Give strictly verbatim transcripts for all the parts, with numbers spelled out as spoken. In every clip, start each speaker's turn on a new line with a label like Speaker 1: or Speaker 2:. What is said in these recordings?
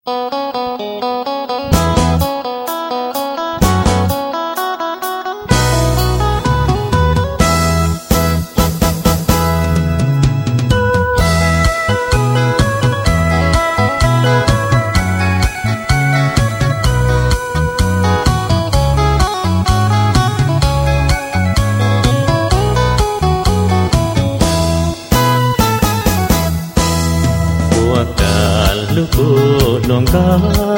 Speaker 1: lúc cô lòng cao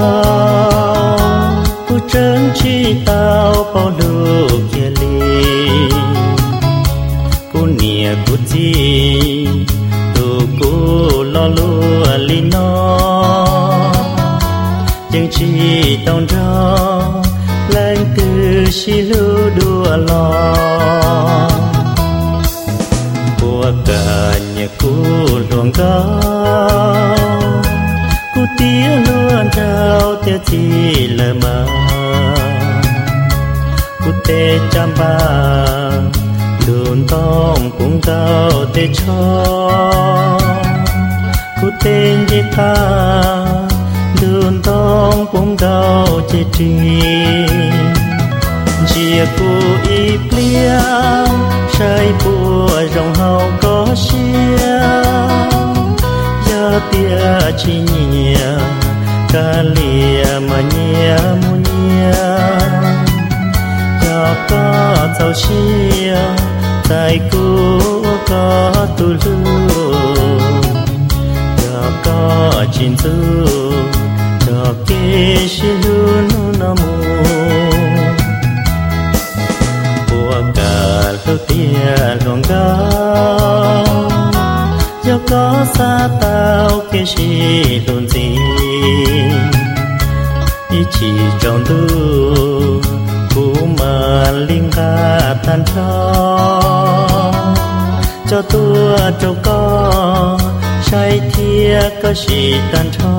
Speaker 1: cô trơn chi tao bao lúc kia li cô nia cô chi tu cô lo lúa li nó chẳng chi tao ra lên từ chi lu đua lo của cả nhà cô lòng cao cô tía luôn trao tiêu chi lời mà cô tê chăm ba luôn tông cũng cao tê cho cô tên gì ta luôn tông cũng cao chê chi chia cô y plia say bùa rồng hào có xia tia chi nhia ca lia mà nhia mu nhia cho có tàu chia tại cô có tu lu cho có chín tu cho kê shi lu nu namu của cả lu tia lòng cao cho có xa tao kia chỉ luôn gì ý chỉ trong tu cũ mà linh ca tan cho cho tua cho có sai thia có chỉ tan cho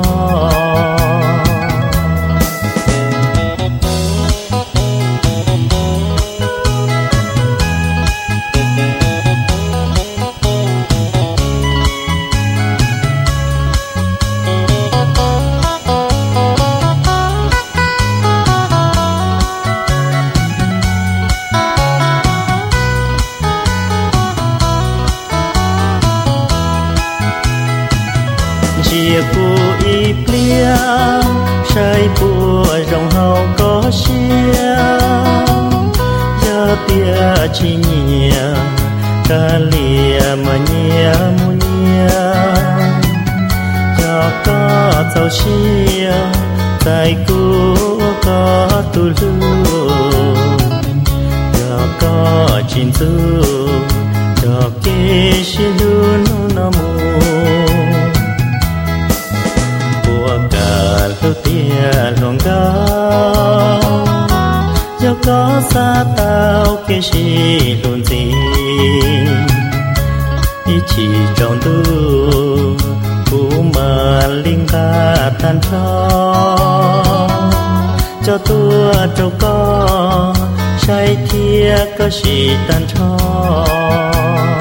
Speaker 1: chia cô y plia say bùa rồng hào có xia giờ tia chi nhia ca lia mà nhia mu nhia giờ có tàu xia tại cô có tu lu giờ có chín tu giờ kê shi lu nu namu cả lu tia lòng cao cho có xa tao kia chỉ luôn gì ý chỉ trong tu cũ mà linh ca tan cho cho tua cho có sai thia có chỉ tan cho